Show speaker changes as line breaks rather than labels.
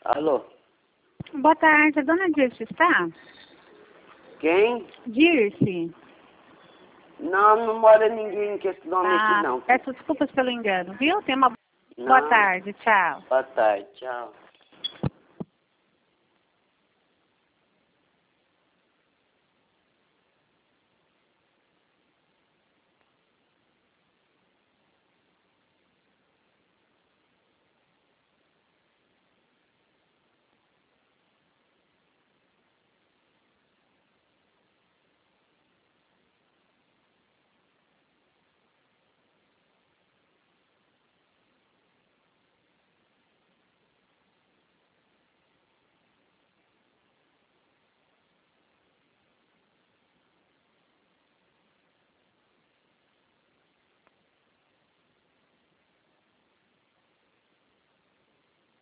Alô?
Boa tarde, a dona Dirce está?
Quem?
Dirce.
Não, não mora ninguém com esse nome aqui, não.
Peço desculpas pelo engano, viu? Tenha uma
Não.
boa tarde, tchau.
Boa tarde, tchau.